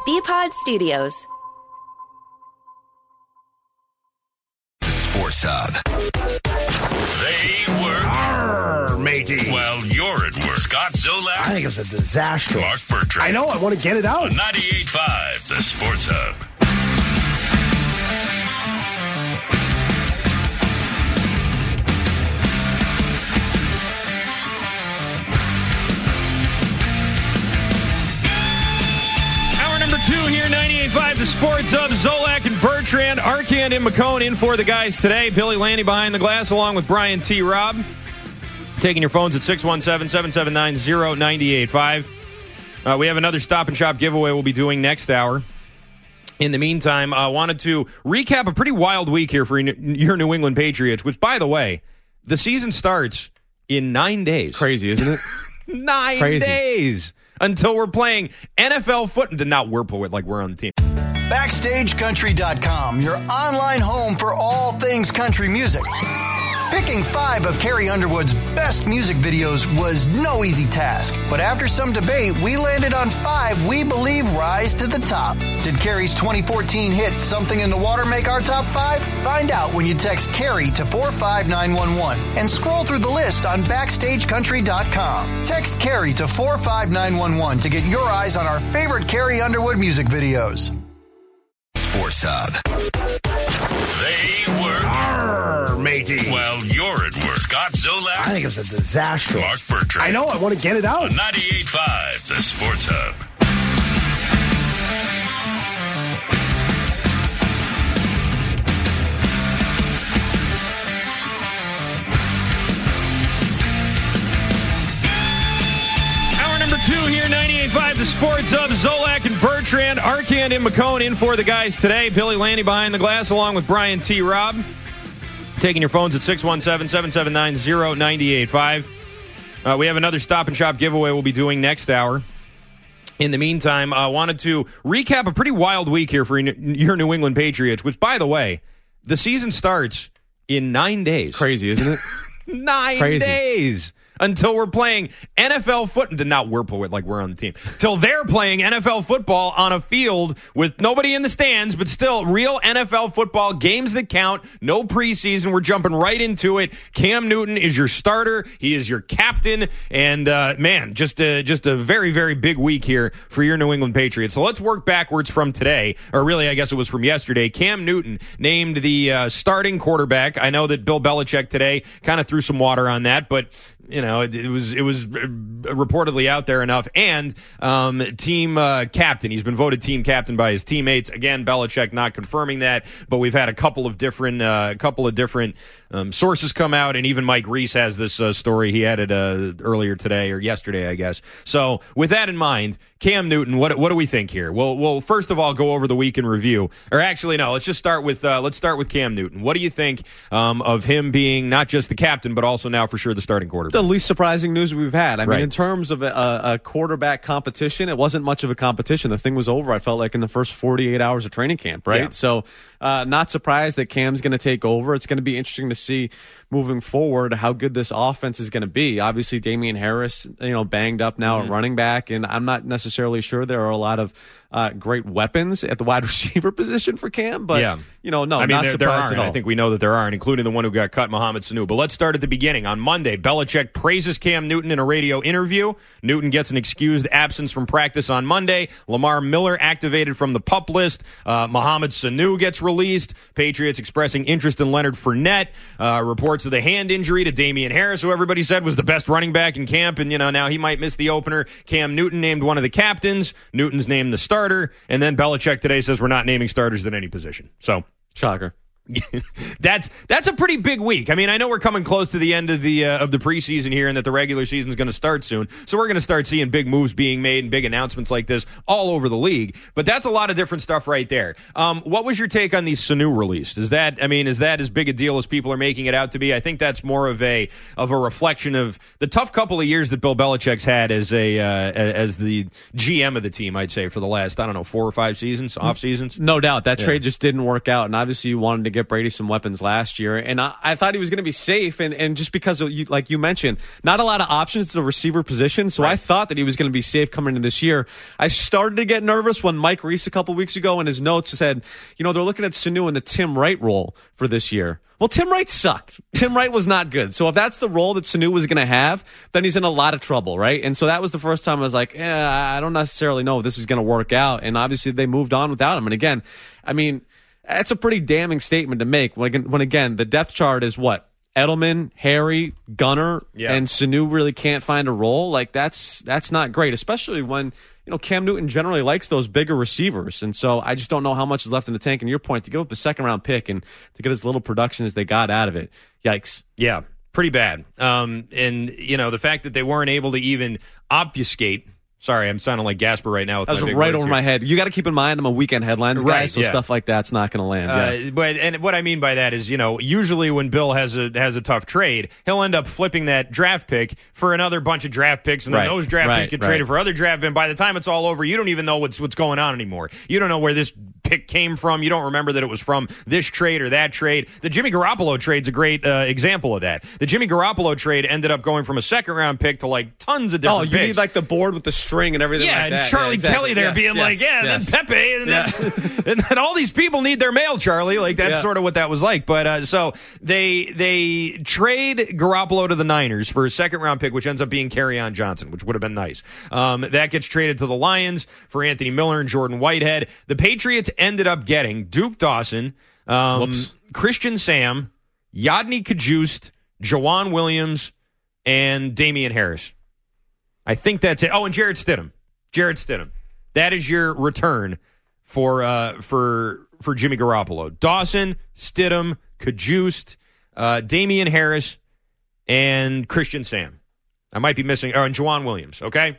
BPod Studios. The Sports Hub. They work. Matey. Well, you're at work. Scott Zolak. I think it's a disaster. Mark Bertrand. I know. I want to get it out. 98.5, The Sports Hub. Two here, 98.5, The Sports Hub. Zolak and Bertrand, Arcand and McCone in for the guys today. Billy Landy behind the glass along with Brian T. Robb. Taking your phones at 617-779-0985. We have another Stop and Shop giveaway we'll be doing next hour. In the meantime, I wanted to recap a pretty wild week here for your New England Patriots, which, by the way, the season starts in 9 days. Crazy, isn't it? 9 Crazy. days. Until we're playing NFL football. Not we're on the team. BackstageCountry.com, your online home for all things country music. Picking 5 of Carrie Underwood's best music videos was no easy task. But after some debate, we landed on 5 we believe rise to the top. Did Carrie's 2014 hit Something in the Water make our top 5? Find out when you text Carrie to 45911 and scroll through the list on BackstageCountry.com. Text Carrie to 45911 to get your eyes on our favorite Carrie Underwood music videos. Sports Hub. They work. Matey. Well, you're at work. Scott Zolak. I think it's a disaster. Mark Bertrand. I know. I want to get it out. 98.5, The Sports Hub. Two here, 98.5, The Sports Hub. Zolak and Bertrand, Arcand and McCone in for the guys today. Billy Landy behind the glass along with Brian T. Robb. Taking your phones at 617-779-0985. We have another Stop and Shop giveaway we'll be doing next hour. In the meantime, I wanted to recap a pretty wild week here for your New England Patriots, which, by the way, the season starts in 9 days. Crazy, isn't it? 9 Crazy. days. Until we're playing NFL football. Not we're on the team. Till they're playing NFL football on a field with nobody in the stands, but still real NFL football, games that count, no preseason. We're jumping right into it. Cam Newton is your starter. He is your captain. And, man, just a very, very big week here for your New England Patriots. So let's work backwards from today, or really, I guess it was from yesterday. Cam Newton named the starting quarterback. I know that Bill Belichick today kind of threw some water on that, but you know, it was reportedly out there enough. And team captain, he's been voted team captain by his teammates. Again, Belichick not confirming that, but we've had a couple of different sources come out, and even Mike Reese has this story he added earlier today or yesterday, I guess. So with that in mind, Cam Newton, what do we think here? We'll first of all go over the week in review, or actually no, let's just start with Cam Newton. What do you think of him being not just the captain, but also now for sure the starting quarterback? The least surprising news we've had. I mean, Right. in terms of a quarterback competition, it wasn't much of a competition. The thing was over, I felt like, in the first 48 hours of training camp, right? Yeah. So not surprised that Cam's going to take over. It's going to be interesting to see moving forward how good this offense is going to be. Obviously, Damian Harris, banged up now at running back, and I'm not necessarily sure there are a lot of great weapons at the wide receiver position for Cam, but Yeah. no, I mean, not there surprised aren't. at all. I think we know that there aren't, including the one who got cut, Mohamed Sanu. But let's start at the beginning. On Monday, Belichick praises Cam Newton in a radio interview. Newton gets an excused absence from practice on Monday. Lamar Miller activated from the PUP list. Mohamed Sanu gets released. Patriots expressing interest in Leonard Fournette. Reports of the hand injury to Damian Harris, who everybody said was the best running back in camp, and now he might miss the opener. Cam Newton named one of the captains. Newton's named the starter, and then Belichick today says we're not naming starters at any position. So, Shocker. that's a pretty big week. I mean, I know we're coming close to the end of the preseason here, and that the regular season is going to start soon. So we're going to start seeing big moves being made and big announcements like this all over the league. But that's a lot of different stuff right there. What was your take on the Sanu release? Is that as big a deal as people are making it out to be? I think that's more of a reflection of the tough couple of years that Bill Belichick's had as the GM of the team. I'd say for the last 4 or 5 seasons, off seasons. No doubt that trade just didn't work out, and obviously you wanted to get Brady some weapons last year. And I thought he was going to be safe. And just because, like you mentioned, not a lot of options to the receiver position. So I thought that he was going to be safe coming into this year. I started to get nervous when Mike Reese a couple weeks ago in his notes said, they're looking at Sanu in the Tim Wright role for this year. Well, Tim Wright sucked. Tim Wright was not good. So if that's the role that Sanu was going to have, then he's in a lot of trouble, right? And so that was the first time I was like, I don't necessarily know if this is going to work out. And obviously they moved on without him. And again, I mean, that's a pretty damning statement to make when again, the depth chart is what? Edelman, Harry, Gunner, and Sanu really can't find a role. Like that's not great, especially when Cam Newton generally likes those bigger receivers. And so I just don't know how much is left in the tank. And your point, to give up a second-round pick and to get as little production as they got out of it, yikes. Yeah, pretty bad. And, the fact that they weren't able to even obfuscate. Sorry, I'm sounding like Gasper right now. That was right over my head. You got to keep in mind I'm a weekend headlines guy, so stuff like that's not going to land. But what I mean by that is, usually when Bill has a tough trade, he'll end up flipping that draft pick for another bunch of draft picks, and then those draft picks get traded for other draft. And by the time it's all over, you don't even know what's going on anymore. You don't know where this pick came from. You don't remember that it was from this trade or that trade. The Jimmy Garoppolo trade's a great example of that. The Jimmy Garoppolo trade ended up going from a second-round pick to like tons of different picks. You need like the board with the string and everything like that. And Charlie Kelly there being like, then Pepe, and then all these people need their mail, Charlie. Like, that's sort of what that was like. But so they trade Garoppolo to the Niners for a second-round pick, which ends up being Kerryon Johnson, which would have been nice. That gets traded to the Lions for Anthony Miller and Jordan Whitehead. The Patriots ended up getting Duke Dawson, Christian Sam, Yodny Kajust, Jawan Williams, and Damian Harris. I think that's it. Oh, and Jarrett Stidham. That is your return for Jimmy Garoppolo. Dawson, Stidham, Kajust, Damian Harris, and Christian Sam. I might be missing, and Jawan Williams, okay?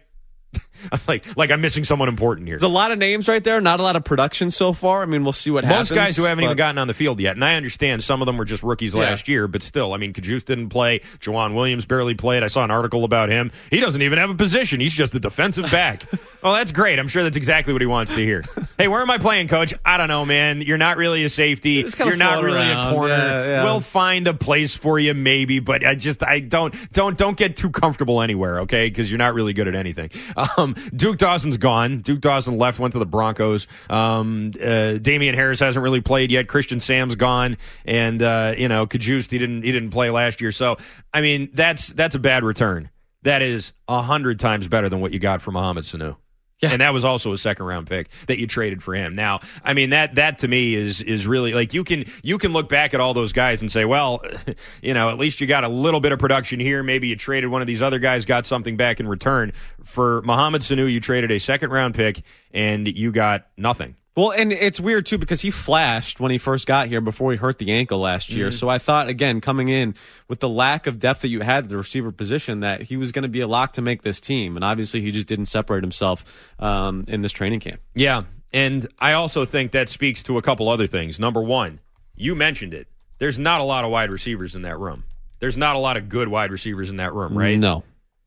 like I'm missing someone important here. There's a lot of names right there, not a lot of production so far. I mean, we'll see what happens. Most guys who haven't even gotten on the field yet, and I understand some of them were just rookies last year, but still, I mean, Kajus didn't play. Jawan Williams barely played. I saw an article about him. He doesn't even have a position. He's just a defensive back. Well, that's great. I'm sure that's exactly what he wants to hear. Hey, where am I playing, Coach? I don't know, man. You're not really a safety. You're not really a corner. Yeah. We'll find a place for you, maybe, but I don't get too comfortable anywhere, okay? Because you're not really good at anything. Duke Dawson's gone. Duke Dawson left, went to the Broncos. Damian Harris hasn't really played yet. Christian Sam's gone, and Kajust he didn't play last year. So I mean that's a bad return. That is 100 times better than what you got from Mohamed Sanu. Yeah. And that was also a second-round pick that you traded for him. Now, I mean, that to me is really, like, you can look back at all those guys and say, well, at least you got a little bit of production here. Maybe you traded one of these other guys, got something back in return. For Mohamed Sanu, you traded a second-round pick, and you got nothing. Well, and it's weird, too, because he flashed when he first got here before he hurt the ankle last year. So I thought, again, coming in with the lack of depth that you had at the receiver position, that he was going to be a lock to make this team. And obviously he just didn't separate himself in this training camp. Yeah, and I also think that speaks to a couple other things. Number one, you mentioned it. There's not a lot of wide receivers in that room. There's not a lot of good wide receivers in that room, right? No.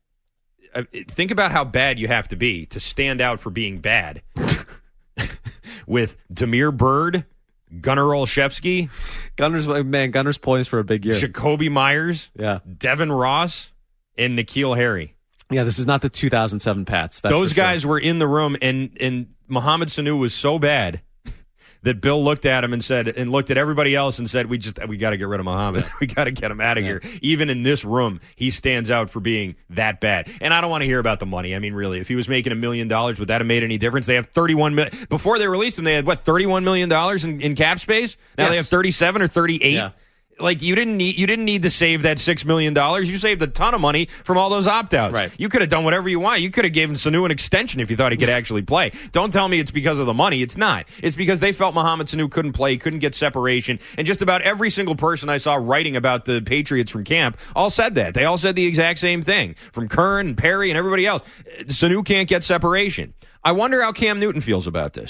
Think about how bad you have to be to stand out for being bad. With Damiere Byrd, Gunnar Olszewski. Gunner's poised for a big year. Jacoby Myers. Yeah. Devin Ross, and N'Keal Harry. Yeah, this is not the 2007 Pats. Those guys were in the room, and Mohamed Sanu was so bad that Bill looked at him and looked at everybody else and said, we got to get rid of Mohamed. We got to get him out of here. Even in this room, he stands out for being that bad. And I don't want to hear about the money. I mean, really, if he was making $1 million, would that have made any difference? They have $31 million. Before they released him, they had, $31 million in cap space? Now they have 37 or 38? Yeah. Like, you didn't need to save that $6 million. You saved a ton of money from all those opt-outs. Right. You could have done whatever you want. You could have given Sanu an extension if you thought he could actually play. Don't tell me it's because of the money. It's not. It's because they felt Mohamed Sanu couldn't play, couldn't get separation. And just about every single person I saw writing about the Patriots from camp all said that. They all said the exact same thing. From Kern and Perry and everybody else. Sanu can't get separation. I wonder how Cam Newton feels about this.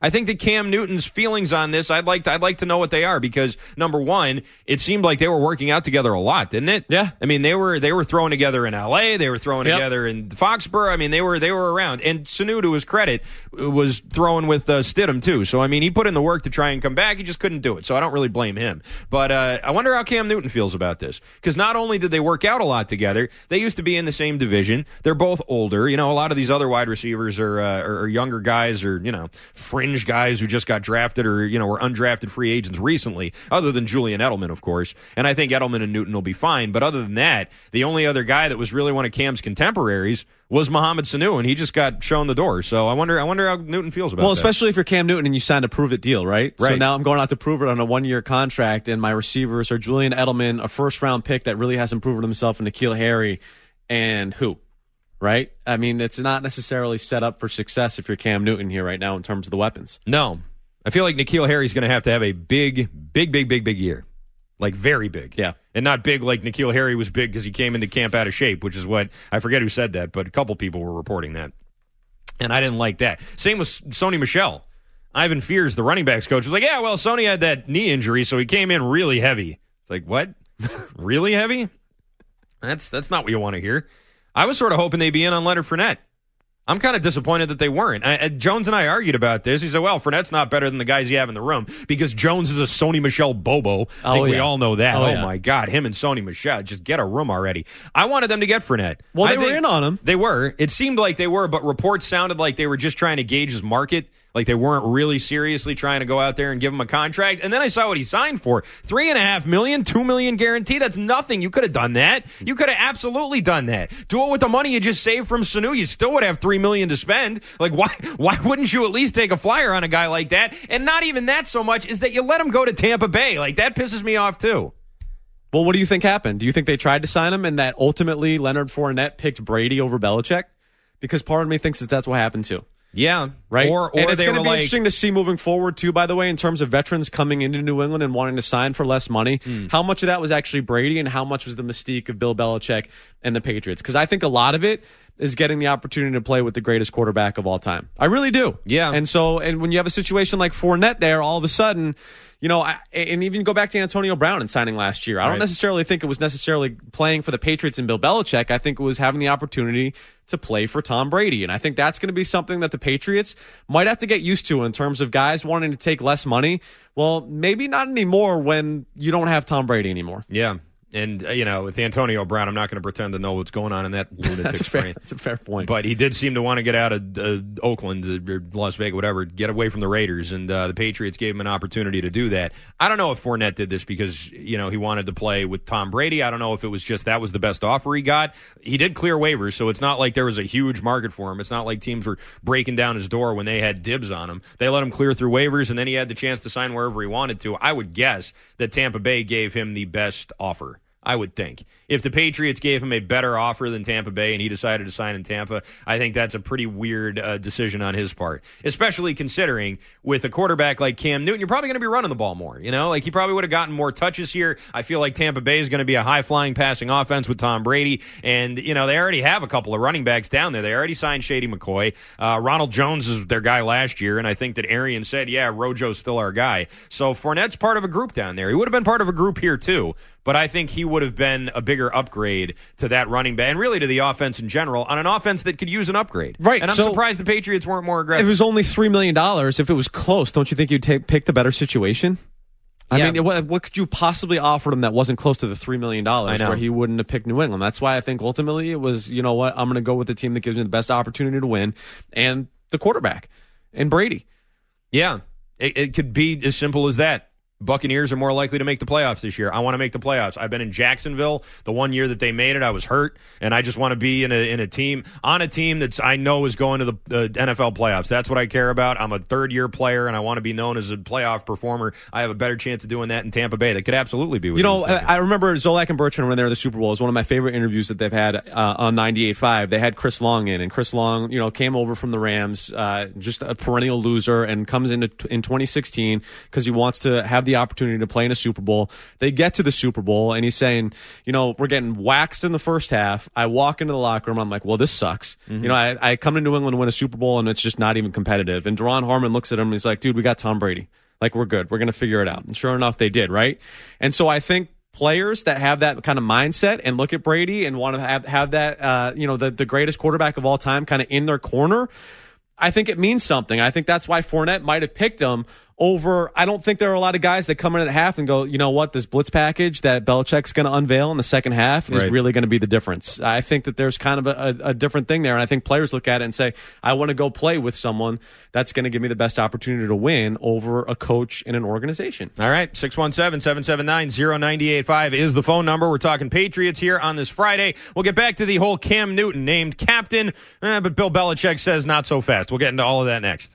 I think that Cam Newton's feelings on this, I'd like to know what they are, because number one, it seemed like they were working out together a lot, didn't it? Yeah. I mean, they were throwing together in LA, they were throwing together in Foxborough. I mean, they were around. And Sanu, to his credit, was throwing with Stidham too. So I mean, he put in the work to try and come back. He just couldn't do it. So I don't really blame him. But I wonder how Cam Newton feels about this, because not only did they work out a lot together, they used to be in the same division. They're both older. You know, a lot of these other wide receivers are younger guys, or fringe guys who just got drafted, or were undrafted free agents recently, other than Julian Edelman, of course. And I think Edelman and Newton will be fine. But other than that, the only other guy that was really one of Cam's contemporaries was Mohamed Sanu, and he just got shown the door. So I wonder how Newton feels about that. Well, especially if you're Cam Newton and you signed a prove-it deal, right? Right. So now I'm going out to prove it on a one-year contract, and my receivers are Julian Edelman, a first-round pick that really hasn't proven himself, and N'Keal Harry, and who? Right? I mean, it's not necessarily set up for success if you're Cam Newton here right now in terms of the weapons. No. I feel like N'Keal Harry's going to have a big year. Like, very big. Yeah. And not big like N'Keal Harry was big because he came into camp out of shape, which is what, I forget who said that, but a couple people were reporting that. And I didn't like that. Same with Sony Michel. Ivan Fears, the running backs coach, was like, yeah, well, Sony had that knee injury, so he came in really heavy. It's like, what? Really heavy? That's not what you want to hear. I was sort of hoping they'd be in on Leonard Fournette. I'm kind of disappointed that they weren't. Jones and I argued about this. He said, well, Fournette's not better than the guys you have in the room, because Jones is a Sony Michel Bobo. I think we all know that. Oh, my God. Him and Sony Michel. Just get a room already. I wanted them to get Fournette. Well, they were in on him. They were. It seemed like they were, but reports sounded like they were just trying to gauge his market. Like they weren't really seriously trying to go out there and give him a contract. And then I saw what he signed for. $3.5 million, $2 million guarantee. That's nothing. You could have done that. You could have absolutely done that. Do it with the money you just saved from Sanu. You still would have $3 million to spend. Like, why wouldn't you at least take a flyer on a guy like that? And not even that so much is that you let him go to Tampa Bay. Like, that pisses me off too. Well, what do you think happened? Do you think they tried to sign him and that ultimately Leonard Fournette picked Brady over Belichick? Because part of me thinks that's what happened too. Yeah. Right. Or and it's they going were to be like, interesting to see moving forward too, by the way, in terms of veterans coming into New England and wanting to sign for less money. How much of that was actually Brady and how much was the mystique of Bill Belichick and the Patriots? Because I think a lot of it is getting the opportunity to play with the greatest quarterback of all time. I really do. Yeah. And when you have a situation like Fournette there, all of a sudden, and even go back to Antonio Brown and signing last year. I don't necessarily think it was necessarily playing for the Patriots and Bill Belichick. I think it was having the opportunity to play for Tom Brady. And I think that's going to be something that the Patriots might have to get used to in terms of guys wanting to take less money. Well, maybe not anymore when you don't have Tom Brady anymore. Yeah. And, with Antonio Brown, I'm not going to pretend to know what's going on in that lunatic's brain. That's a fair point. But he did seem to want to get out of Oakland or Las Vegas, whatever, get away from the Raiders, and the Patriots gave him an opportunity to do that. I don't know if Fournette did this because, he wanted to play with Tom Brady. I don't know if it was just that was the best offer he got. He did clear waivers, so it's not like there was a huge market for him. It's not like teams were breaking down his door when they had dibs on him. They let him clear through waivers, and then he had the chance to sign wherever he wanted to. I would guess that Tampa Bay gave him the best offer. I would think. If the Patriots gave him a better offer than Tampa Bay and he decided to sign in Tampa, I think that's a pretty weird decision on his part, especially considering with a quarterback like Cam Newton, you're probably going to be running the ball more. Like he probably would have gotten more touches here. I feel like Tampa Bay is going to be a high-flying passing offense with Tom Brady, and, they already have a couple of running backs down there. They already signed Shady McCoy. Ronald Jones is their guy last year, and I think that Arian said, yeah, Rojo's still our guy. So Fournette's part of a group down there. He would have been part of a group here, too. But I think he would have been a bigger upgrade to that running back and really to the offense in general on an offense that could use an upgrade. Right. And I'm surprised the Patriots weren't more aggressive. If it was only $3 million, if it was close, don't you think you'd pick the better situation? I mean, what could you possibly offer him that wasn't close to the $3 million where he wouldn't have picked New England? That's why I think ultimately it was, I'm going to go with the team that gives me the best opportunity to win and the quarterback and Brady. Yeah. It could be as simple as that. Buccaneers are more likely to make the playoffs this year. I want to make the playoffs. I've been in Jacksonville. The one year that they made it, I was hurt, and I just want to be on a team that's I know is going to the NFL playoffs. That's what I care about. I'm a third-year player, and I want to be known as a playoff performer. I have a better chance of doing that in Tampa Bay. That could absolutely be what I remember Zolak and Bertrand when they were in the Super Bowl. It was one of my favorite interviews that they've had on 98.5. They had Chris Long in, and Chris Long, came over from the Rams, just a perennial loser, and comes in 2016 because he wants to have the the opportunity to play in a Super Bowl. They get to the Super Bowl, and he's saying, we're getting waxed in the first half. I walk into the locker room. I'm like, well, this sucks. I come to New England to win a Super Bowl, and it's just not even competitive. And Deron Harmon looks at him, and he's like, dude, we got Tom Brady. Like, we're good. We're going to figure it out. And sure enough, they did, right? And so I think players that have that kind of mindset and look at Brady and want to have that, the greatest quarterback of all time kind of in their corner, I think it means something. I think that's why Fournette might have picked him over. I don't think there are a lot of guys that come in at half and go, you know what, this blitz package that Belichick's going to unveil in the second half is really going to be the difference. I think that there's kind of a different thing there, and I think players look at it and say, I want to go play with someone that's going to give me the best opportunity to win over a coach in an organization. All right, 617-779-0985 is the phone number. We're talking Patriots here on this Friday. We'll get back to the whole Cam Newton named captain, but Bill Belichick says not so fast. We'll get into all of that next.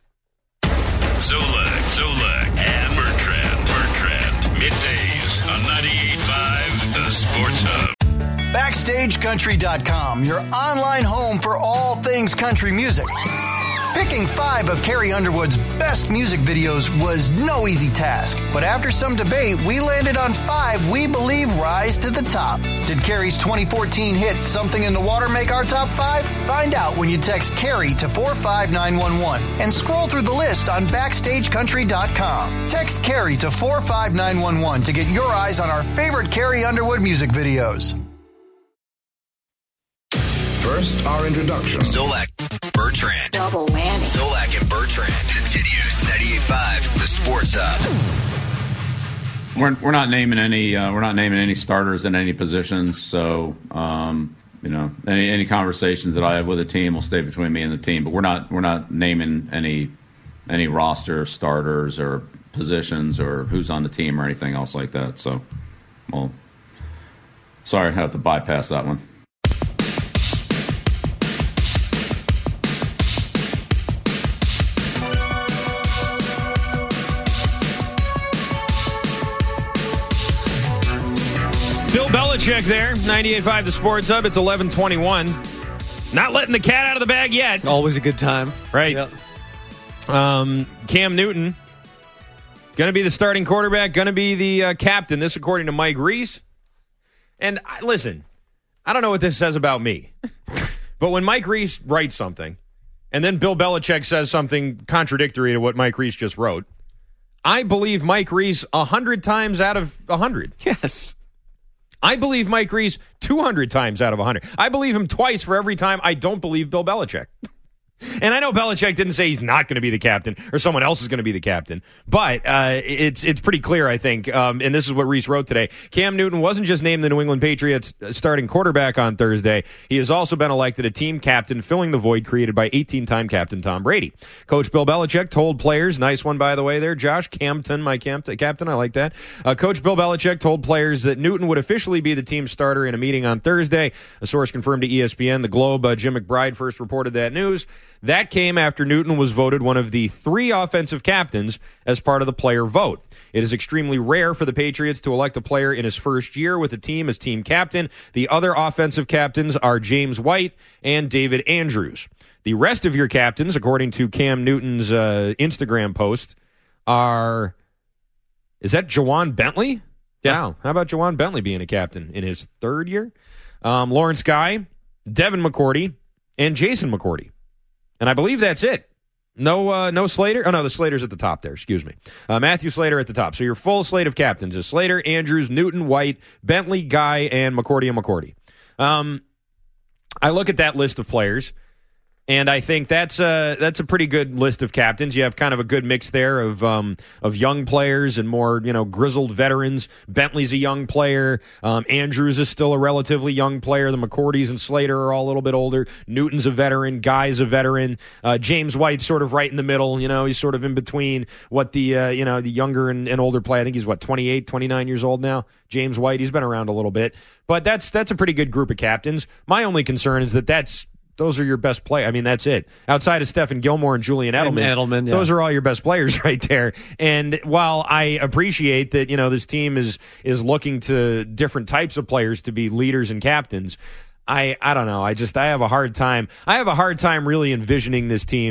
Solak, and Bertrand. Middays on 98.5, The Sports Hub. BackstageCountry.com, your online home for all things country music. Picking 5 of Carrie Underwood's best music videos was no easy task, but after some debate, we landed on 5 we believe rise to the top. Did Carrie's 2014 hit Something in the Water make our top 5? Find out when you text Carrie to 45911 and scroll through the list on BackstageCountry.com. Text Carrie to 45911 to get your eyes on our favorite Carrie Underwood music videos. First, our introduction. Solak, Bertrand. Double whammy. Solak and Bertrand. Continues 98.5, The Sports Hub. We're not naming any starters in any positions. So any conversations that I have with a team will stay between me and the team. But we're not naming any roster starters or positions or who's on the team or anything else like that. So, well, sorry, I have to bypass that one. Bill Belichick there, 98.5 The Sports Hub. It's 11:21. Not letting the cat out of the bag yet. Always a good time. Right. Yep. Cam Newton, going to be the starting quarterback, going to be the captain. This according to Mike Reese. And listen, I don't know what this says about me, but when Mike Reese writes something, and then Bill Belichick says something contradictory to what Mike Reese just wrote, I believe Mike Reese 100 times out of 100. Yes. I believe Mike Reese 200 times out of 100. I believe him twice for every time I don't believe Bill Belichick. And I know Belichick didn't say he's not going to be the captain or someone else is going to be the captain, but it's pretty clear, I think, and this is what Reese wrote today. Cam Newton wasn't just named the New England Patriots starting quarterback on Thursday. He has also been elected a team captain, filling the void created by 18-time captain Tom Brady. Coach Bill Belichick told players, nice one by the way there, Josh Campton, my captain, I like that. Coach Bill Belichick told players that Newton would officially be the team starter in a meeting on Thursday. A source confirmed to ESPN. The Globe, Jim McBride first reported that news. That came after Newton was voted one of the 3 offensive captains as part of the player vote. It is extremely rare for the Patriots to elect a player in his first year with the team as team captain. The other offensive captains are James White and David Andrews. The rest of your captains, according to Cam Newton's Instagram post, is that Jawan Bentley? Yeah. Wow. How about Jawan Bentley being a captain in his 3rd year? Lawrence Guy, Devin McCourty, and Jason McCourty. And I believe that's it. No Slater. Oh, no, the Slater's at the top there. Excuse me. Matthew Slater at the top. So your full slate of captains is Slater, Andrews, Newton, White, Bentley, Guy, and McCourty and McCourty. I look at that list of players, and I think that's a pretty good list of captains. You have kind of a good mix there of young players and more grizzled veterans. Bentley's a young player. Andrews is still a relatively young player. The McCourtys and Slater are all a little bit older. Newton's a veteran. Guy's a veteran. James White's sort of right in the middle. He's sort of in between what the younger and older player. I think he's 28, 29 years old now. James White. He's been around a little bit, but that's a pretty good group of captains. My only concern is those are your best players. I mean, that's it. Outside of Stephen Gilmore and Julian Edelman, those are all your best players right there. And while I appreciate that, this team is looking to different types of players to be leaders and captains, I don't know. I have a hard time. I have a hard time really envisioning this team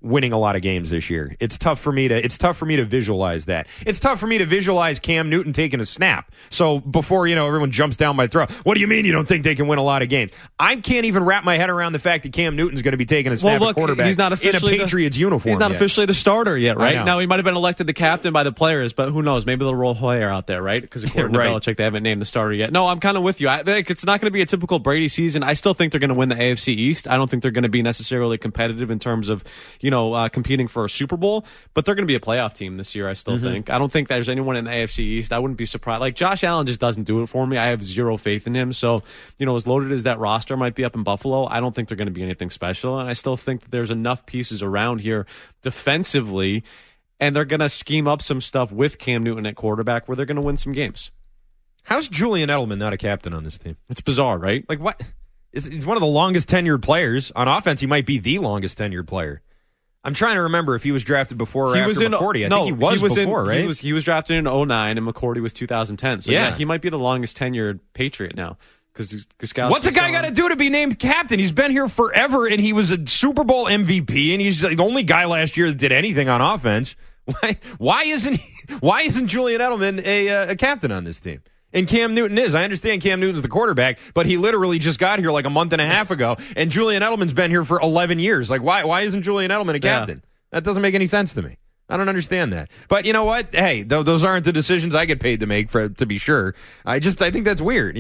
winning a lot of games this year. It's tough for me to visualize that. It's tough for me to visualize Cam Newton taking a snap. So before, everyone jumps down my throat, what do you mean you don't think they can win a lot of games? I can't even wrap my head around the fact that Cam Newton's going to be taking a snap at quarterback he's not officially in a Patriots uniform. He's not yet. officially the starter yet, right? know. Now, he might have been elected the captain by the players, but who knows? Maybe they'll roll Hoyer out there, right? Because according to Belichick, they haven't named the starter yet. No, I'm kind of with you. I think it's not going to be a typical Brady season. I still think they're going to win the AFC East. I don't think they're going to be necessarily competitive in terms of, competing for a Super Bowl, but they're going to be a playoff team this year, I still think. I don't think there's anyone in the AFC East. I wouldn't be surprised. Like, Josh Allen just doesn't do it for me. I have zero faith in him. So, as loaded as that roster might be up in Buffalo, I don't think they're going to be anything special. And I still think that there's enough pieces around here defensively, and they're going to scheme up some stuff with Cam Newton at quarterback where they're going to win some games. How's Julian Edelman not a captain on this team? It's bizarre, right? Like, what? He's one of the longest tenured players. On offense, he might be the longest tenured player. I'm trying to remember if he was drafted before or after McCourty. I think he was before, right? He was drafted in 2009, and McCourty was 2010. So, yeah, he might be the longest tenured Patriot now. What's a guy got to do to be named captain? He's been here forever, and he was a Super Bowl MVP, and he's the only guy last year that did anything on offense. Why isn't Julian Edelman a captain on this team? And Cam Newton is. I understand Cam Newton's the quarterback, but he literally just got here like a month and a half ago, and Julian Edelman's been here for 11 years. Like, why isn't Julian Edelman a captain? Yeah. That doesn't make any sense to me. I don't understand that. But you know what? Hey, those aren't the decisions I get paid to make, to be sure. I think that's weird,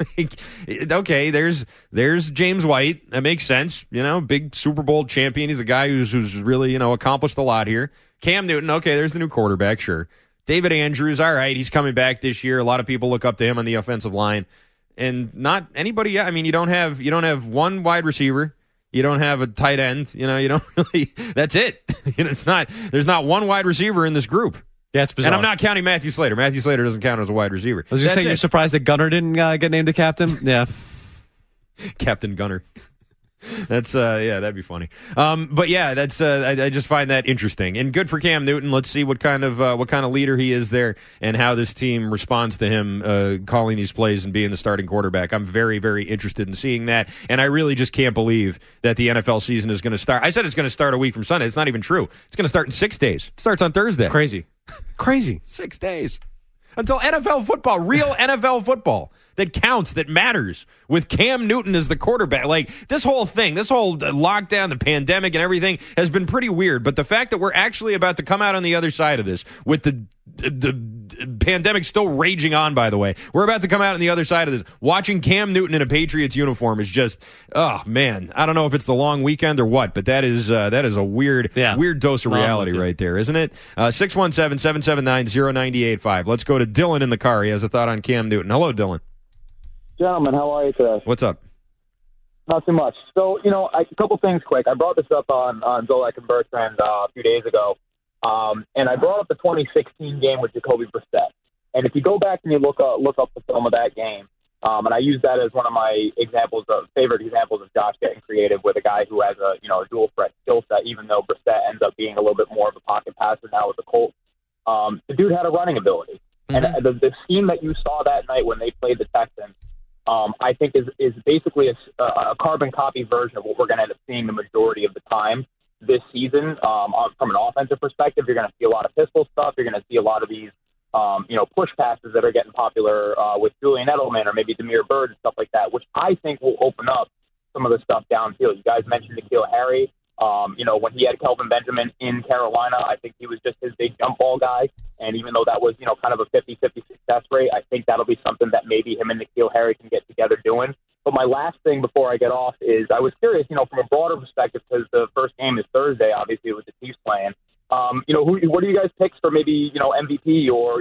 Okay, there's James White. That makes sense. Big Super Bowl champion. He's a guy who's really, accomplished a lot here. Cam Newton, okay, there's the new quarterback, sure. David Andrews, all right, he's coming back this year. A lot of people look up to him on the offensive line. And not anybody yet. I mean, you don't have one wide receiver. You don't have a tight end. You don't really. That's it. There's not one wide receiver in this group. Yeah, it's bizarre. And I'm not counting Matthew Slater. Matthew Slater doesn't count as a wide receiver. I was just saying, you're surprised that Gunner didn't get named a captain? Yeah. Captain Gunner. That's that'd be funny. But yeah, that's I just find that interesting and good for Cam Newton. Let's see what kind of leader he is there and how this team responds to him calling these plays and being the starting quarterback. I'm very, very interested in seeing that, and I really just can't believe that the NFL season is going to start. I said it's going to start a week from Sunday. It's not even true. It's going to start in 6 days. It starts on Thursday. Crazy. 6 days until NFL football, real NFL football. That counts, that matters, with Cam Newton as the quarterback. Like, this whole lockdown, the pandemic and everything has been pretty weird. But the fact that we're actually about to come out on the other side of this, with the pandemic still raging on, by the way, we're about to come out on the other side of this. Watching Cam Newton in a Patriots uniform is just, oh, man. I don't know if it's the long weekend or what, but that is a weird dose of reality right there, isn't it? 617-779-0985. Let's go to Dylan in the car. He has a thought on Cam Newton. Hello, Dylan. Gentlemen, how are you today? What's up? Not too much. So, a couple things quick. I brought this up on Zolak and Bertrand a few days ago, and I brought up the 2016 game with Jacoby Brissett. And if you go back and you look up the film of that game, and I use that as one of my favorite examples of Josh getting creative with a guy who has a dual threat skill set, even though Brissett ends up being a little bit more of a pocket passer now with the Colts. The dude had a running ability. Mm-hmm. And the scheme that you saw that night when they played the Texans, I think is basically a carbon copy version of what we're going to end up seeing the majority of the time this season. From an offensive perspective, you're going to see a lot of pistol stuff. You're going to see a lot of these, push passes that are getting popular with Julian Edelman or maybe Damiere Byrd and stuff like that, which I think will open up some of the stuff downfield. You guys mentioned N'Keal Harry. When he had Kelvin Benjamin in Carolina, I think he was just his big jump ball guy. And even though that was, kind of a 50-50 success rate, I think that'll be something that maybe him and N'Keal Harry can get together doing. But my last thing before I get off is I was curious, from a broader perspective, because the first game is Thursday, obviously, with the Chiefs playing. What are you guys' picks for maybe, MVP or,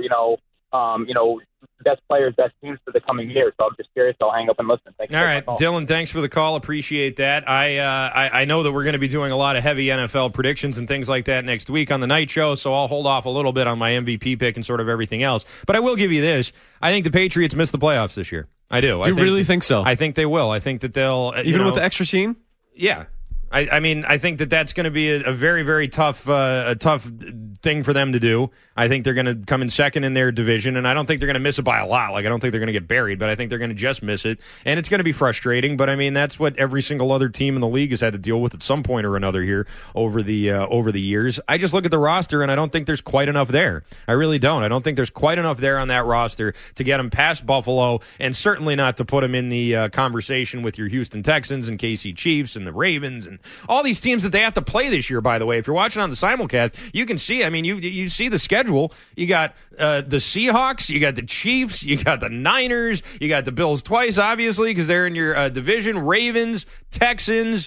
best players, best teams for the coming year? So I'm just curious. I'll hang up and listen. Thanks. All right, Dylan, thanks for the call. Appreciate that. I know that we're going to be doing a lot of heavy NFL predictions and things like that next week on the night show, so I'll hold off a little bit on my MVP pick and sort of everything else. But I will give you this. I think the Patriots missed the playoffs this year. I do. You really think so? I think they will. I think that they'll... Even with the extra team? Yeah. I mean, I think that's going to be a very, very tough thing for them to do. I think they're going to come in second in their division, and I don't think they're going to miss it by a lot. Like, I don't think they're going to get buried, but I think they're going to just miss it, and it's going to be frustrating. But I mean, that's what every single other team in the league has had to deal with at some point or another here over the years. I just look at the roster, and I don't think there's quite enough there. I really don't. I don't think there's quite enough there on that roster to get them past Buffalo, and certainly not to put them in the conversation with your Houston Texans and KC Chiefs and the Ravens and all these teams that they have to play this year. By the way, if you're watching on the simulcast, you can see. I mean, you see the schedule. You got the Seahawks, you got the Chiefs, you got the Niners, you got the Bills twice, obviously, because they're in your division. Ravens, Texans,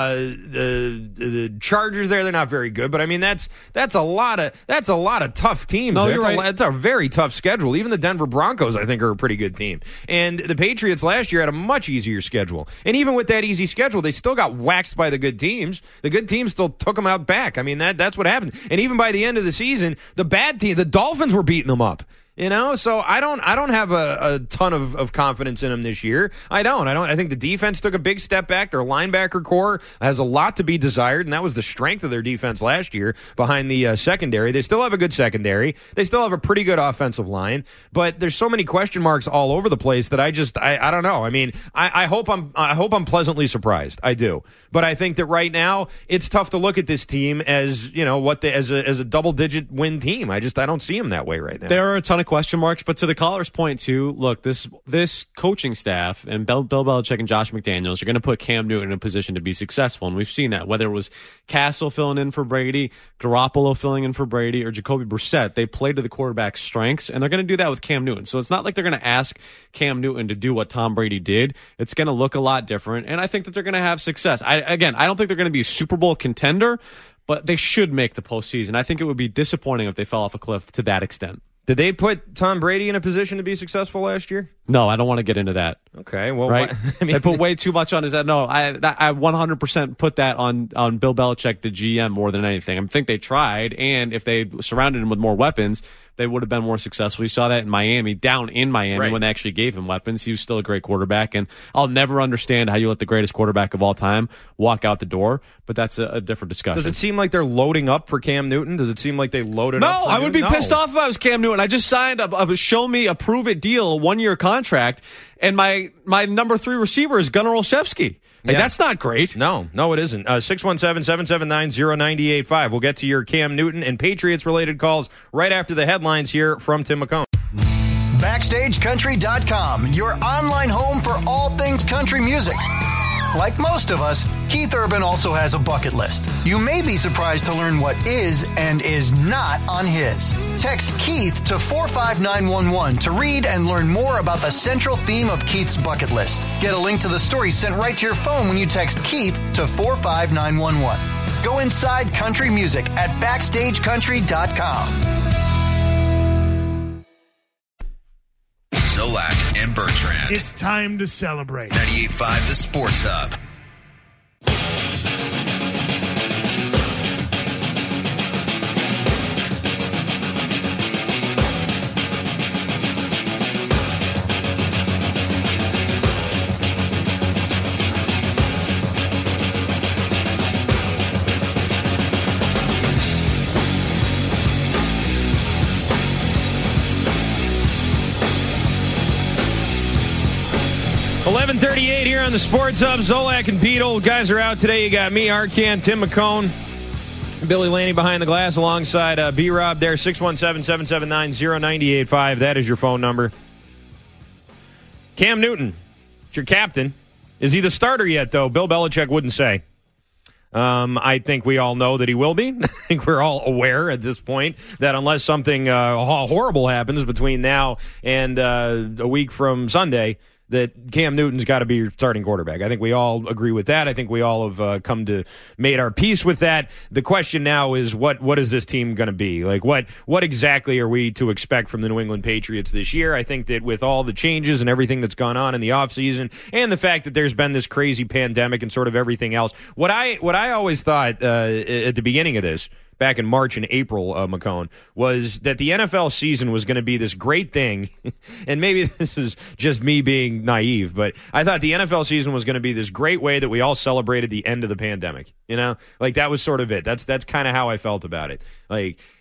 the Chargers. They're not very good, but I mean that's a lot of tough teams. No, you're right. It's a very tough schedule. Even the Denver Broncos, I think, are a pretty good team. And the Patriots last year had a much easier schedule. And even with that easy schedule, they still got waxed by the good teams. The good teams still took them out back. I mean that's what happened. And even by the end of the season, the bad team, the Dolphins, were beating them up. You know, so I don't have a ton of confidence in them this year. I think the defense took a big step back. Their linebacker core has a lot to be desired, and that was the strength of their defense last year behind the secondary. They still have a good secondary. They still have a pretty good offensive line, but there's so many question marks all over the place that I don't know. I mean, I hope I'm pleasantly surprised. I do. But I think that right now it's tough to look at this team as, you know, as a double-digit win team. I don't see them that way right now. There are a ton of question marks, but to the caller's point too, look, this coaching staff and Bill Belichick and Josh McDaniels are going to put Cam Newton in a position to be successful, and we've seen that. Whether it was Castle filling in for Brady, Garoppolo filling in for Brady, or Jacoby Brissett, they play to the quarterback's strengths, and they're going to do that with Cam Newton. So it's not like they're going to ask Cam Newton to do what Tom Brady did. It's going to look a lot different, and I think that they're going to have success. I don't think they're going to be a Super Bowl contender, but they should make the postseason. I think it would be disappointing if they fell off a cliff to that extent. Did they put Tom Brady in a position to be successful last year? No, I don't want to get into that. Okay, well, right? I mean, they put way too much on his head. No, I 100% put that on Bill Belichick, the GM, more than anything. I think they tried, and if they surrounded him with more weapons, they would have been more successful. You saw that in Miami, down in Miami, right, when they actually gave him weapons. He was still a great quarterback, and I'll never understand how you let the greatest quarterback of all time walk out the door, but that's a different discussion. Does it seem like they're loading up for Cam Newton? Does it seem like they loaded up for I would be pissed off if I was Cam Newton. I just signed a show me, a prove it deal, a 1-year contract, and my number 3 receiver is Gunnar Olszewski. Hey, yeah. That's not great. No, it isn't. 617-779-0985. We'll get to your Cam Newton and Patriots-related calls right after the headlines here from Tim McCone. BackstageCountry.com, your online home for all things country music. Like most of us, Keith Urban also has a bucket list. You may be surprised to learn what is and is not on his. Text Keith to 45911 to read and learn more about the central theme of Keith's bucket list. Get a link to the story sent right to your phone when you text Keith to 45911. Go inside country music at BackstageCountry.com. Zolak and Bertrand. It's time to celebrate. 98.5 The Sports Hub. .38 here on the Sports Hub. Zolak and Pete, old guys are out today. You got me, Arcan, Tim McCone, Billy Laney behind the glass alongside B-Rob there. 617-779-0985. That is your phone number. Cam Newton, it's your captain. Is he the starter yet, though? Bill Belichick wouldn't say. I think we all know that he will be. I think we're all aware at this point that unless something horrible happens between now and a week from Sunday, that Cam Newton's got to be your starting quarterback. I think we all agree with that. I think we all have made our peace with that. The question now is what is this team going to be? Like what exactly are we to expect from the New England Patriots this year? I think that with all the changes and everything that's gone on in the offseason and the fact that there's been this crazy pandemic and sort of everything else, what I always thought at the beginning of this, back in March and April, McCone, was that the NFL season was going to be this great thing, and maybe this is just me being naive, but I thought the NFL season was going to be this great way that we all celebrated the end of the pandemic. You know, like that was sort of it. That's kind of how I felt about it. Like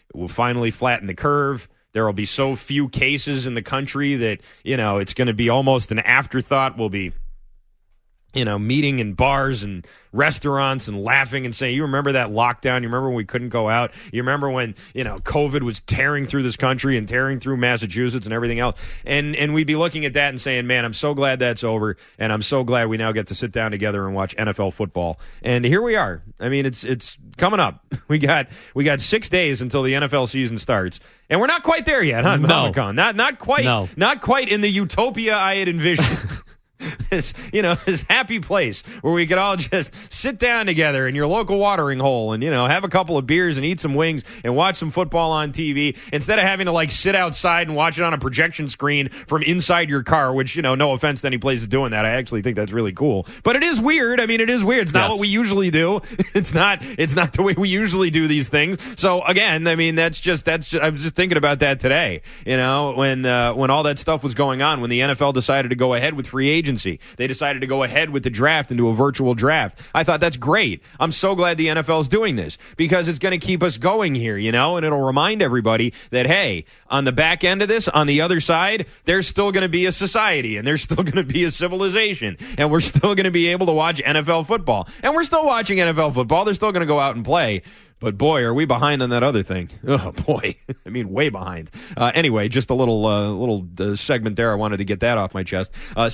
We'll finally flatten the curve. There will be so few cases in the country that, it's going to be almost an afterthought. We'll be, meeting in bars and restaurants and laughing and saying, you remember that lockdown? You remember when we couldn't go out? You remember when, COVID was tearing through this country and tearing through Massachusetts and everything else? And we'd be looking at that and saying, man, I'm so glad that's over. And I'm so glad we now get to sit down together and watch NFL football. And here we are. I mean, it's coming up. We got 6 days until the NFL season starts. And we're not quite there yet, huh? No. Not quite. No. Not quite in the utopia I had envisioned. This happy place where we could all just sit down together in your local watering hole and, have a couple of beers and eat some wings and watch some football on TV instead of having to sit outside and watch it on a projection screen from inside your car, which, no offense to any places doing that. I actually think that's really cool. But it is weird. I mean, it is weird. It's not what we usually do. It's not the way we usually do these things. So again, I mean, that's just I was just thinking about that today, when all that stuff was going on, when the NFL decided to go ahead with free agency. They decided to go ahead with the draft and do a virtual draft. I thought that's great. I'm so glad the NFL is doing this because it's going to keep us going here, and it'll remind everybody that, hey, on the back end of this, on the other side, there's still going to be a society and there's still going to be a civilization and we're still going to be able to watch NFL football. And we're still watching NFL football. They're still going to go out and play. But boy, are we behind on that other thing. Oh, boy. I mean, way behind. Anyway, just a little segment there. I wanted to get that off my chest.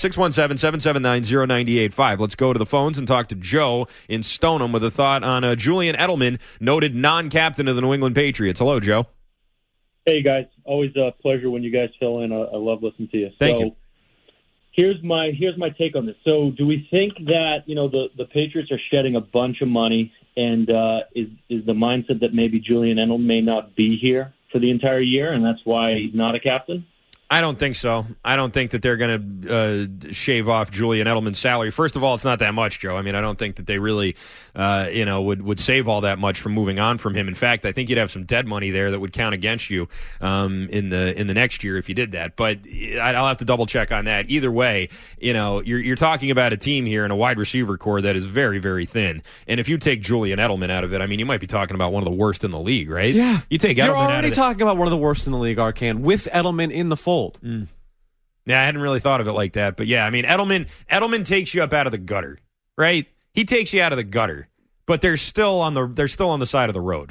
617-779-0985. Let's go to the phones and talk to Joe in Stoneham with a thought on Julian Edelman, noted non-captain of the New England Patriots. Hello, Joe. Hey, guys. Always a pleasure when you guys fill in. I love listening to you. Thank you. Here's my take on this. So do we think that, the Patriots are shedding a bunch of money, and is the mindset that maybe Julian Edelman may not be here for the entire year, and that's why he's not a captain? I don't think so. I don't think that they're going to shave off Julian Edelman's salary. First of all, it's not that much, Joe. I mean, I don't think that they really, would save all that much from moving on from him. In fact, I think you'd have some dead money there that would count against you in the next year if you did that. But I'll have to double check on that. Either way, you're talking about a team here and a wide receiver core that is very, very thin. And if you take Julian Edelman out of it, I mean, you might be talking about one of the worst in the league, right? Yeah. You take Edelman You're out already of it. talking about one of the worst in the league, Arcand, with Edelman in the fold. Yeah, I hadn't really thought of it like that, but yeah, I mean, Edelman takes you up out of the gutter, right? He takes you out of the gutter, but they're still on the side of the road.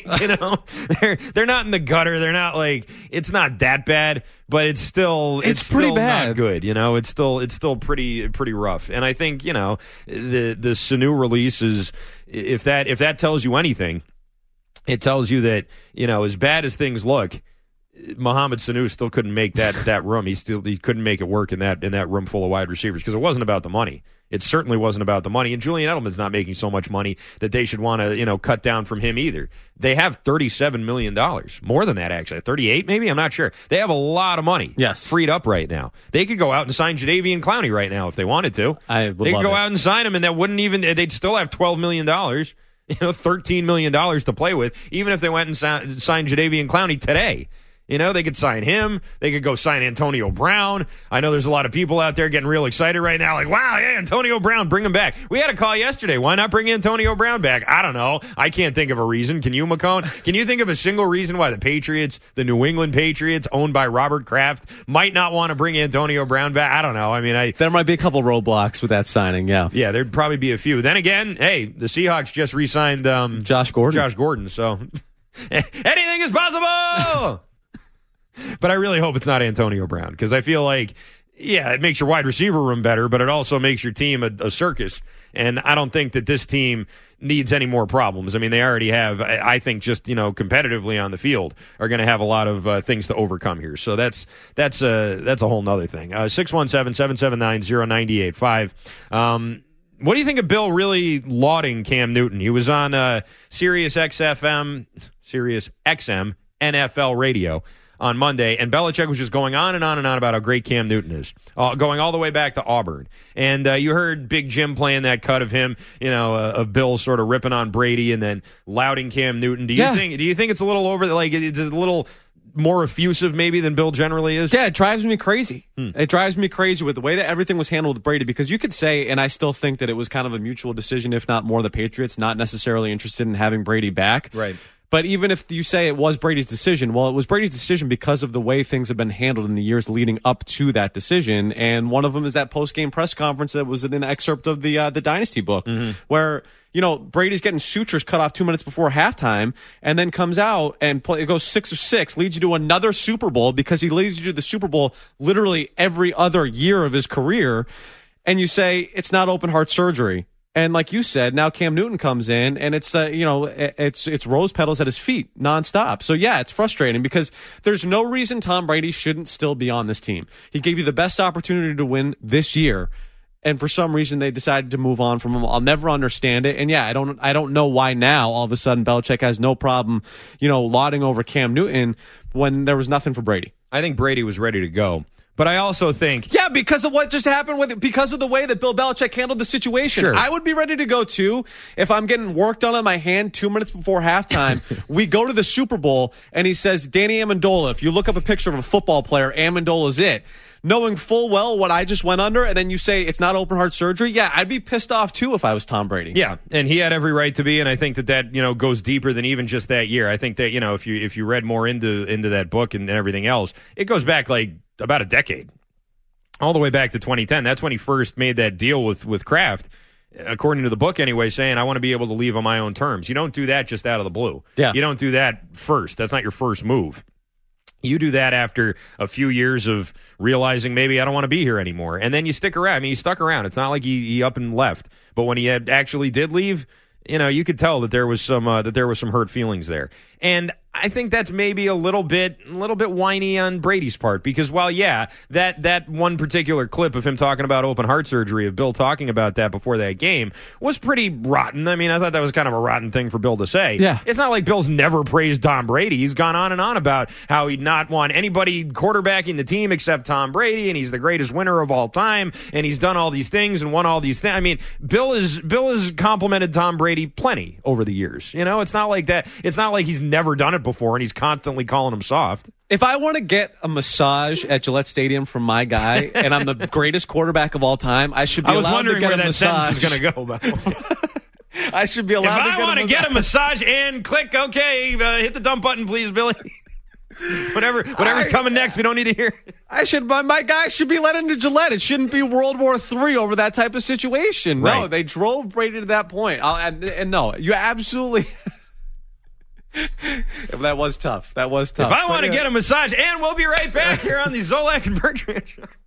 They're not in the gutter. They're not it's not that bad, but it's pretty still bad. Not good. It's still pretty rough. And I think the Sanu release is if that tells you anything, it tells you that as bad as things look, Mohamed Sanu still couldn't make that room. He couldn't make it work in that room full of wide receivers because it wasn't about the money. It certainly wasn't about the money. And Julian Edelman's not making so much money that they should want to cut down from him either. They have $37 million, more than that actually, 38 maybe. I'm not sure. They have a lot of money, freed up right now. They could go out and sign Jadeveon Clowney right now if they wanted to. They could go out and sign him, and that wouldn't even. They'd still have $12 million. $13 million to play with, even if they went and signed Jadeveon Clowney today. They could sign him. They could go sign Antonio Brown. I know there's a lot of people out there getting real excited right now, like, wow, yeah, Antonio Brown, bring him back. We had a call yesterday. Why not bring Antonio Brown back? I don't know. I can't think of a reason. Can you, McCone? Can you think of a single reason why the Patriots, the New England Patriots, owned by Robert Kraft, might not want to bring Antonio Brown back? I don't know. I mean, there might be a couple roadblocks with that signing, yeah. Yeah, there'd probably be a few. Then again, hey, the Seahawks just re-signed Josh Gordon, so anything is possible! But I really hope it's not Antonio Brown because I feel like, yeah, it makes your wide receiver room better, but it also makes your team a circus. And I don't think that this team needs any more problems. I mean, they already have, I think, just, competitively on the field are going to have a lot of things to overcome here. So that's a whole nother thing. 617-779-0985. What do you think of Bill really lauding Cam Newton? He was on Sirius XM NFL radio on Monday, and Belichick was just going on and on and on about how great Cam Newton is, going all the way back to Auburn. And you heard Big Jim playing that cut of him, of Bill sort of ripping on Brady and then lauding Cam Newton. Do you think it's a little over, it's a little more effusive maybe than Bill generally is? Yeah, it drives me crazy. It drives me crazy with the way that everything was handled with Brady, because you could say, and I still think that it was kind of a mutual decision, if not more, the Patriots not necessarily interested in having Brady back. Right. But even if you say it was Brady's decision, well, it was Brady's decision because of the way things have been handled in the years leading up to that decision. And one of them is that post-game press conference that was in an excerpt of the Dynasty book, where, Brady's getting sutures cut off 2 minutes before halftime and then comes out and it goes 6 of 6, leads you to another Super Bowl because he leads you to the Super Bowl literally every other year of his career. And you say it's not open heart surgery. And like you said, now Cam Newton comes in, and it's it's rose petals at his feet nonstop. So yeah, it's frustrating because there's no reason Tom Brady shouldn't still be on this team. He gave you the best opportunity to win this year, and for some reason they decided to move on from him. I'll never understand it. And yeah, I don't know why now all of a sudden Belichick has no problem, lauding over Cam Newton when there was nothing for Brady. I think Brady was ready to go. But I also think... Yeah, because of what just happened because of the way that Bill Belichick handled the situation. Sure. I would be ready to go, too, if I'm getting work done on my hand 2 minutes before halftime. We go to the Super Bowl, and he says, Danny Amendola, if you look up a picture of a football player, Amendola's it. Knowing full well what I just went under, and then you say it's not open heart surgery, yeah, I'd be pissed off, too, if I was Tom Brady. Yeah, and he had every right to be, and I think that goes deeper than even just that year. I think that, if you read more into that book and everything else, it goes back, about a decade. All the way back to 2010. That's when he first made that deal with Kraft, according to the book anyway, saying, I want to be able to leave on my own terms. You don't do that just out of the blue. Yeah. You don't do that first. That's not your first move. You do that after a few years of realizing maybe I don't want to be here anymore. And then you stick around. I mean, he stuck around. It's not like he up and left. But when he actually did leave, you could tell that there was some hurt feelings there. And I think that's maybe a little bit whiny on Brady's part because while that one particular clip of him talking about open heart surgery, of Bill talking about that before that game was pretty rotten. I mean, I thought that was kind of a rotten thing for Bill to say. Yeah. It's not like Bill's never praised Tom Brady. He's gone on and on about how he'd not want anybody quarterbacking the team except Tom Brady, and he's the greatest winner of all time, and he's done all these things and won all these things. I mean, Bill has complimented Tom Brady plenty over the years. It's not like that. It's not like he's never done it before and he's constantly calling him soft. If I want to get a massage at Gillette Stadium from my guy and I'm the greatest quarterback of all time, I should be allowed to get a massage. I was wondering where that sentence was going to go. I should be allowed to get a massage. If I want to get a massage and click, okay, hit the dump button, please, Billy. Whatever's coming next, we don't need to hear. My guy should be let into Gillette. It shouldn't be World War III over that type of situation. Right. No, they drove Brady to that point. And no, you absolutely... That was tough. If I want to get a massage, and we'll be right back here on the Zolak and Bertrand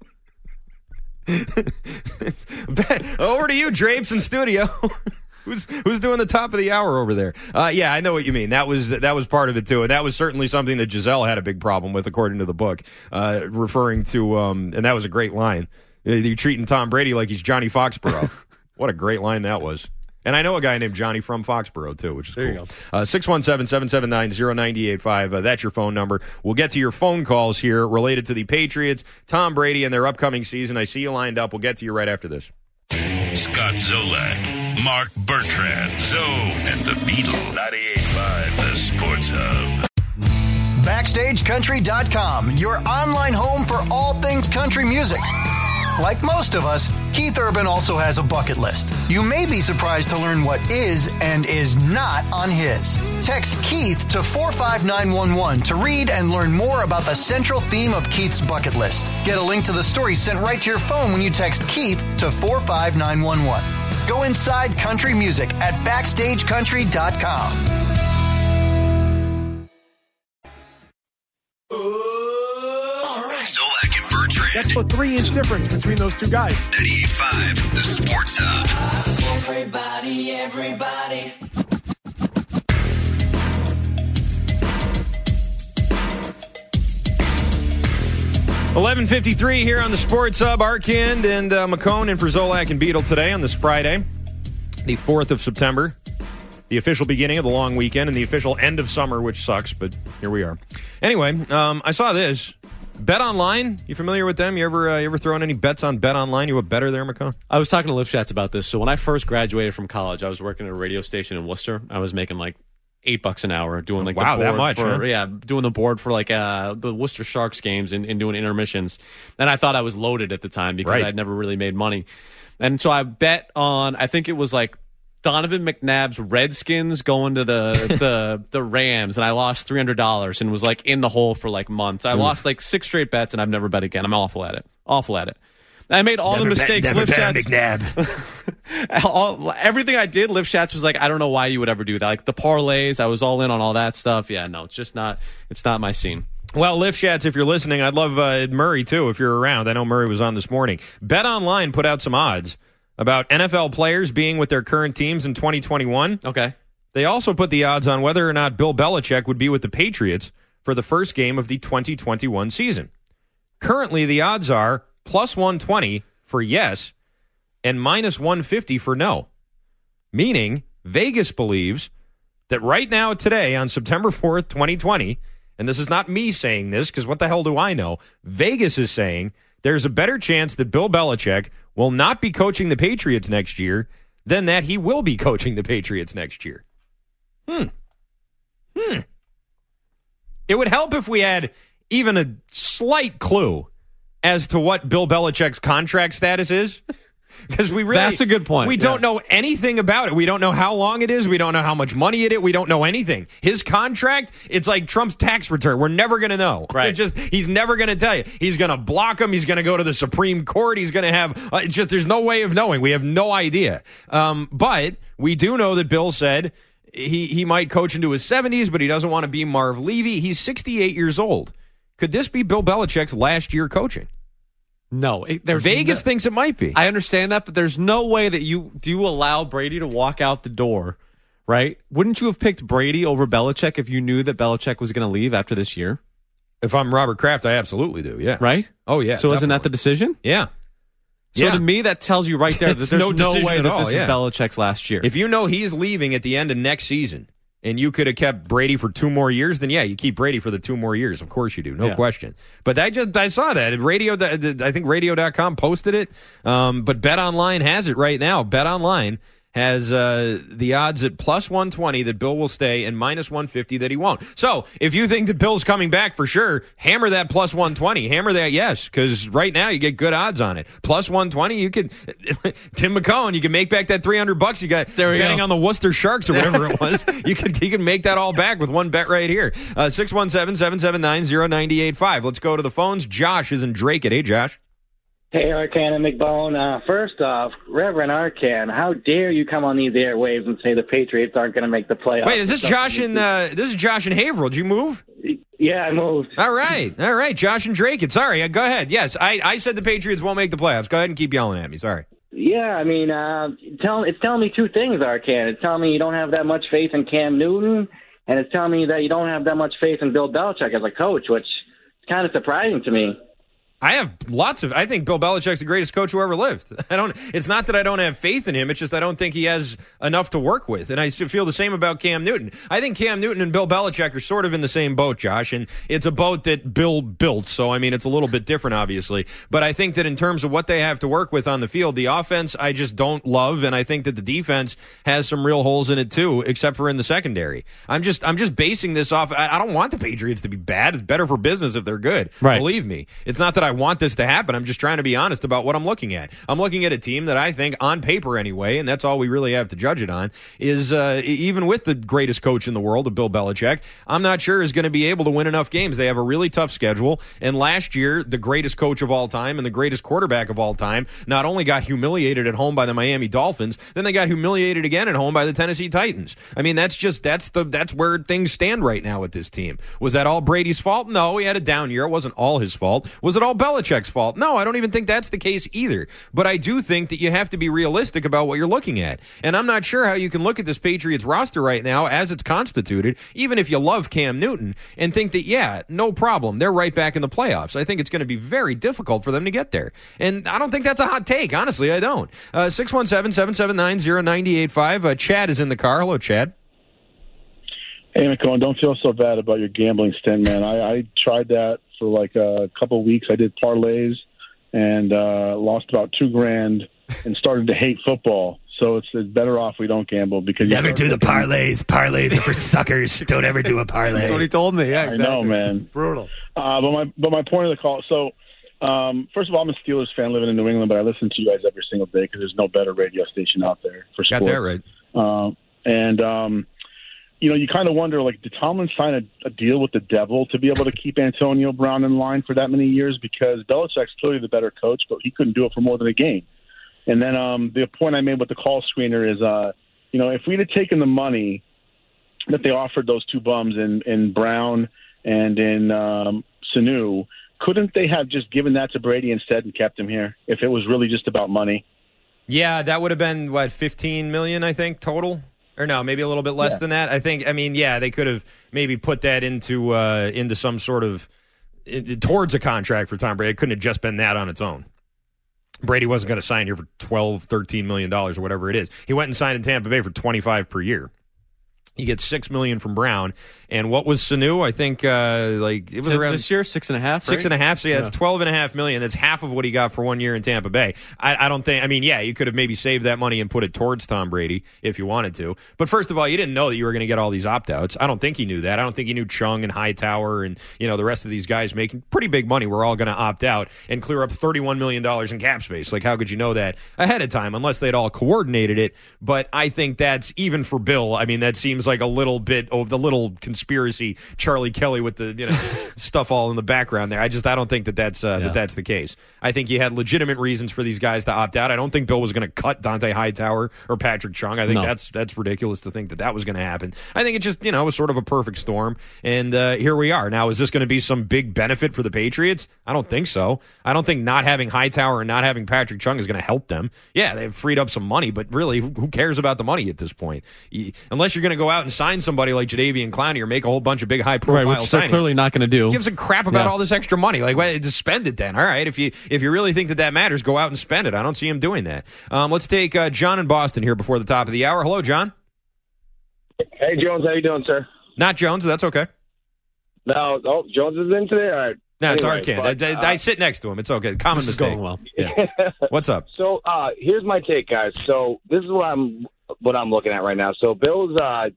Show. Over to you, Drapes in studio. Who's doing the top of the hour over there? Yeah, I know what you mean. That was part of it too, and that was certainly something that Giselle had a big problem with, according to the book, referring to. And that was a great line. You're treating Tom Brady like he's Johnny Foxborough. What a great line that was. And I know a guy named Johnny from Foxborough, too, which is there cool. You go. 617-779-0985. That's your phone number. We'll get to your phone calls here related to the Patriots, Tom Brady, and their upcoming season. I see you lined up. We'll get to you right after this. Scott Zolak, Mark Bertrand, Zoe, and the Beetle. 98.5, the Sports Hub. BackstageCountry.com, your online home for all things country music. Like most of us, Keith Urban also has a bucket list. You may be surprised to learn what is and is not on his. Text Keith to 45911 to read and learn more about the central theme of Keith's bucket list. Get a link to the story sent right to your phone when you text Keith to 45911. Go inside country music at BackstageCountry.com. Zolak and Bertrand. That's a 3-inch difference between those two guys. 98.5, the Sports Hub. Everybody. 11:53 here on the Sports Hub. Arkind and McCone in for Zolak and Beetle today on this Friday, the 4th of September. The official beginning of the long weekend and the official end of summer, which sucks, but here we are. Anyway, I saw this. Bet Online, you familiar with them? You ever thrown any bets on Bet Online? You a better there, McCone? I was talking to Lifshatz about this. So when I first graduated from college, I was working at a radio station in Worcester. I was making like $8 an hour doing like the board that much, for, huh? Yeah, doing the board for like the Worcester Sharks games and doing intermissions. And I thought I was loaded at the time because Right. I'd never really made money. And so I bet on, I think it was like Donovan McNabb's Redskins going to the Rams, and I lost $300 and was like in the hole for like months. I lost like 6 straight bets, and I've never bet again. I'm awful at it. I made all the mistakes. Everything I did, Liv Schatz was like, I don't know why you would ever do that. Like the parlays, I was all in on all that stuff. Yeah, no, it's not my scene. Well, Liv Schatz, if you're listening, I'd love Murray, too, if you're around. I know Murray was on this morning. BetOnline put out some odds about NFL players being with their current teams in 2021. Okay. They also put the odds on whether or not Bill Belichick would be with the Patriots for the first game of the 2021 season. Currently, the odds are plus 120 for yes and minus 150 for no. Meaning, Vegas believes that right now, today, on September 4th, 2020, and this is not me saying this because what the hell do I know? Vegas is saying there's a better chance that Bill Belichick will not be coaching the Patriots next year than that he will be coaching the Patriots next year. It would help if we had even a slight clue as to what Bill Belichick's contract status is. Because that's a good point. We don't know anything about it. We don't know how long it is. We don't know how much money it is. We don't know anything. His contract, it's like Trump's tax return. We're never going to know. Right. He's never going to tell you. He's going to block him. He's going to go to the Supreme Court. He's going to have, there's no way of knowing. We have no idea. But we do know that Bill said he might coach into his 70s, but he doesn't want to be Marv Levy. He's 68 years old. Could this be Bill Belichick's last year coaching? No. Vegas thinks it might be. I understand that, but there's no way that you allow Brady to walk out the door, right? Wouldn't you have picked Brady over Belichick if you knew that Belichick was going to leave after this year? If I'm Robert Kraft, I absolutely do, yeah. Right? Oh, yeah. So isn't that the decision? Yeah. So to me, that tells you right there that there's no way that this is Belichick's last year. If you know he's leaving at the end of next season, and you could have kept Brady for 2 more years, then yeah, you keep Brady for the 2 more years. Of course you do, no question. But I saw that. I think radio.com posted it, but BetOnline has it right now. BetOnline has the odds at plus 120 that Bill will stay and minus 150 that he won't. So if you think that Bill's coming back for sure, hammer that plus 120. Hammer that yes, because right now you get good odds on it. Plus 120, you could Tim McCone, you can make back that $300 you got betting on the Worcester Sharks or whatever it was. You can make that all back with one bet right here. 617-779-0985. Let's go to the phones. Josh is in Drake. Hey, Josh. Hey, Arcan and McBone. First off, Reverend Arcan, how dare you come on these airwaves and say the Patriots aren't going to make the playoffs? Wait, is this Josh in Haverhill? Did you move? Yeah, I moved. All right, Josh and Drake. Sorry, go ahead. Yes, I said the Patriots won't make the playoffs. Go ahead and keep yelling at me. Sorry. Yeah, I mean, it's telling me 2 things, Arcan. It's telling me you don't have that much faith in Cam Newton, and it's telling me that you don't have that much faith in Bill Belichick as a coach, which is kind of surprising to me. I think Bill Belichick's the greatest coach who ever lived. It's not that I don't have faith in him. It's just I don't think he has enough to work with. And I feel the same about Cam Newton. I think Cam Newton and Bill Belichick are sort of in the same boat, Josh. And it's a boat that Bill built. So, I mean, it's a little bit different, obviously. But I think that in terms of what they have to work with on the field, the offense I just don't love. And I think that the defense has some real holes in it too, except for in the secondary. I'm just basing this off. I don't want the Patriots to be bad. It's better for business if they're good. Right. Believe me. It's not that I want this to happen. I'm just trying to be honest about what I'm looking at. I'm looking at a team that I think, on paper anyway, and that's all we really have to judge it on, is even with the greatest coach in the world, of Bill Belichick, I'm not sure is going to be able to win enough games. They have a really tough schedule, and last year, the greatest coach of all time and the greatest quarterback of all time not only got humiliated at home by the Miami Dolphins, then they got humiliated again at home by the Tennessee Titans. I mean, that's where things stand right now with this team. Was that all Brady's fault? No, he had a down year. It wasn't all his fault. Was it all Belichick's fault? No, I don't even think that's the case either. But I do think that you have to be realistic about what you're looking at. And I'm not sure how you can look at this Patriots roster right now as it's constituted, even if you love Cam Newton, and think that, yeah, no problem, they're right back in the playoffs. I think it's going to be very difficult for them to get there. And I don't think that's a hot take. Honestly, I don't. 617-779-0985. Chad is in the car. Hello, Chad. Hey, McCone, don't feel so bad about your gambling stint, man. I tried that for like a couple of weeks. I did parlays and lost about $2,000 and started to hate football. So it's better off we don't gamble because never do the parlays. Parlays are for suckers. Don't ever do a parlay. That's what he told me. Yeah, exactly. I know, man. Brutal. But my point of the call. So first of all, I'm a Steelers fan living in New England, but I listen to you guys every single day because there's no better radio station out there for sports. Got that right. You kind of wonder, like, did Tomlin sign a deal with the devil to be able to keep Antonio Brown in line for that many years? Because Belichick's clearly the better coach, but he couldn't do it for more than a game. And then the point I made with the call screener is, if we'd have taken the money that they offered those two bums in Brown and in Sanu, couldn't they have just given that to Brady instead and kept him here if it was really just about money? Yeah, that would have been, $15 million, I think, total? Or no, maybe a little bit less than that. They could have maybe put that into some sort of towards a contract for Tom Brady. It couldn't have just been that on its own. Brady wasn't going to sign here for $12, $13 million or whatever it is. He went and signed in Tampa Bay for $25 per year. He gets $6 million from Brown, and what was Sanu? I think it was around this year, $6.5. Right? $6.5. So it's $12.5 million. That's half of what he got for 1 year in Tampa Bay. I don't think. You could have maybe saved that money and put it towards Tom Brady if you wanted to. But first of all, you didn't know that you were going to get all these opt-outs. I don't think he knew that. I don't think he knew Chung and Hightower and the rest of these guys making pretty big money were all going to opt out and clear up $31 million in cap space. Like, how could you know that ahead of time unless they'd all coordinated it? But I think that's even for Bill. That seems like a little bit of the little conspiracy, Charlie Kelly with the stuff all in the background there. I don't think that's the case. I think you had legitimate reasons for these guys to opt out. I don't think Bill was going to cut Dante Hightower or Patrick Chung. I think that's ridiculous to think that was going to happen. I think it just was sort of a perfect storm, and here we are. Now, is this going to be some big benefit for the Patriots? I don't think so. I don't think not having Hightower and not having Patrick Chung is going to help them. Yeah, they've freed up some money, but really, who cares about the money at this point? Unless you're going to go out and sign somebody like Jadeveon Clowney or make a whole bunch of big high-profile signings. Which they're clearly not going to do. Who gives a crap about all this extra money? Just spend it then. All right, if you really think that matters, go out and spend it. I don't see him doing that. Let's take John in Boston here before the top of the hour. Hello, John. Hey, Jones. How you doing, sir? Not Jones, but that's okay. No, Jones is in today? All right. No, it's Arcand. I sit next to him. It's okay. Common mistake. Going well. Yeah. What's up? So here's my take, guys. So this is what I'm looking at right now. So Bill's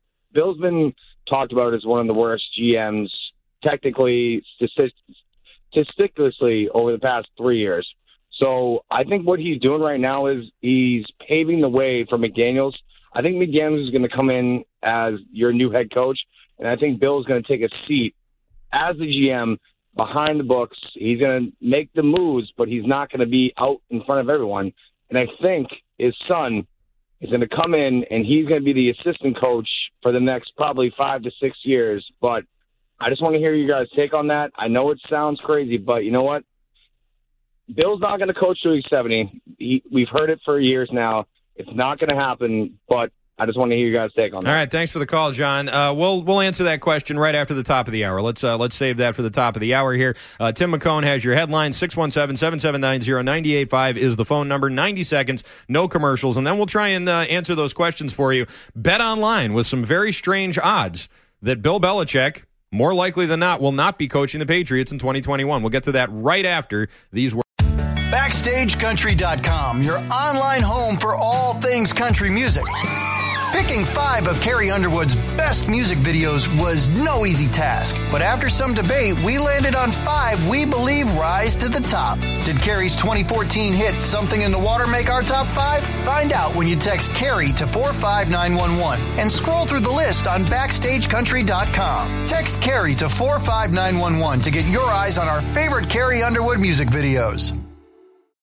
been talked about as one of the worst GMs, technically, statistically, over the past 3 years. So I think what he's doing right now is he's paving the way for McDaniels. I think McDaniels is going to come in as your new head coach, and I think Bill's going to take a seat as the GM behind the books. He's going to make the moves, but he's not going to be out in front of everyone. And I think his son is going to come in, and he's going to be the assistant coach for the next probably 5 to 6 years. But I just want to hear you guys' take on that. I know it sounds crazy, but you know what? Bill's not going to coach till he's 70. We've heard it for years now. It's not going to happen, but I just want to hear you guys' take on that. All right, thanks for the call, John. We'll answer that question right after the top of the hour. Let's save that for the top of the hour here. Tim McCone has your headline. 617-779-0985 is the phone number. 90 seconds, no commercials, and then we'll try and answer those questions for you. Bet online with some very strange odds that Bill Belichick, more likely than not, will not be coaching the Patriots in 2021. We'll get to that right after these words. BackstageCountry.com, your online home for all things country music. Picking 5 of Carrie Underwood's best music videos was no easy task. But after some debate, we landed on 5 we believe rise to the top. Did Carrie's 2014 hit Something in the Water make our top 5? Find out when you text Carrie to 45911 and scroll through the list on BackstageCountry.com. Text Carrie to 45911 to get your eyes on our favorite Carrie Underwood music videos.